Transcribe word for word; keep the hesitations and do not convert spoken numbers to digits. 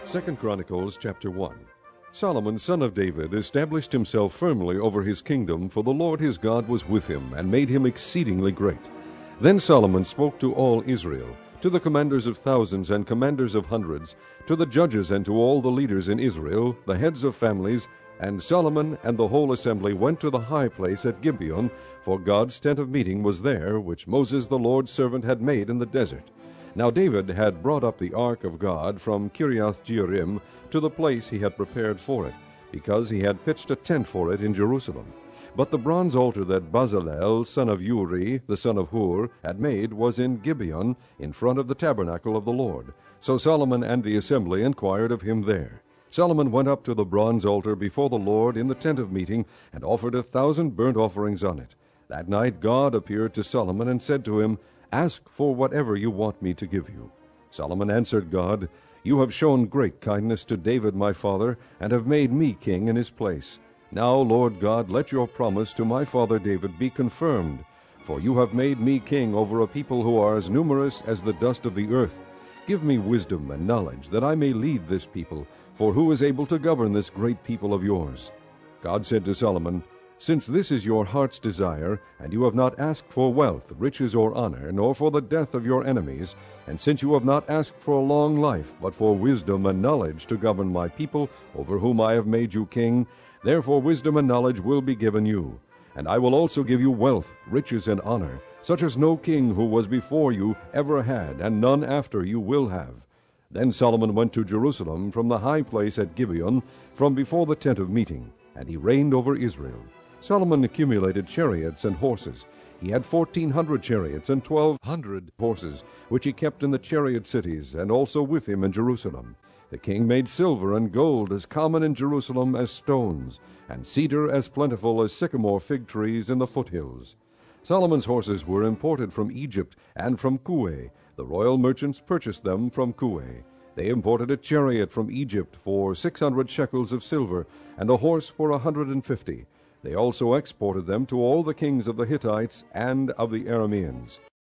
Second Chronicles chapter one. Solomon son of David established himself firmly over his kingdom, for the Lord his God was with him, and made him exceedingly great. Then Solomon spoke to all Israel, to the commanders of thousands and commanders of hundreds, to the judges and to all the leaders in Israel, the heads of families. And Solomon and the whole assembly went to the high place at Gibeon, for God's tent of meeting was there, which Moses the Lord's servant had made in the desert. Now David had brought up the ark of God from Kiriath-Jearim to the place he had prepared for it, because he had pitched a tent for it in Jerusalem. But the bronze altar that Bezalel son of Uri, the son of Hur, had made was in Gibeon, in front of the tabernacle of the Lord. So Solomon and the assembly inquired of him there. Solomon went up to the bronze altar before the Lord in the tent of meeting, and offered a thousand burnt offerings on it. That night God appeared to Solomon and said to him, "Ask for whatever you want me to give you." Solomon answered God, "You have shown great kindness to David my father, and have made me king in his place. Now, Lord God, let your promise to my father David be confirmed, for you have made me king over a people who are as numerous as the dust of the earth. Give me wisdom and knowledge, that I may lead this people, for who is able to govern this great people of yours?" God said to Solomon, "Since this is your heart's desire, and you have not asked for wealth, riches, or honor, nor for the death of your enemies, and since you have not asked for a long life, but for wisdom and knowledge to govern my people, over whom I have made you king, therefore wisdom and knowledge will be given you. And I will also give you wealth, riches, and honor, such as no king who was before you ever had, and none after you will have." Then Solomon went to Jerusalem from the high place at Gibeon, from before the tent of meeting, and he reigned over Israel. Solomon accumulated chariots and horses. He had fourteen hundred chariots and twelve hundred horses, which he kept in the chariot cities, and also with him in Jerusalem. The king made silver and gold as common in Jerusalem as stones, and cedar as plentiful as sycamore fig trees in the foothills. Solomon's horses were imported from Egypt and from Kue. The royal merchants purchased them from Kue. They imported a chariot from Egypt for six hundred shekels of silver, and a horse for a hundred and fifty. They also exported them to all the kings of the Hittites and of the Arameans.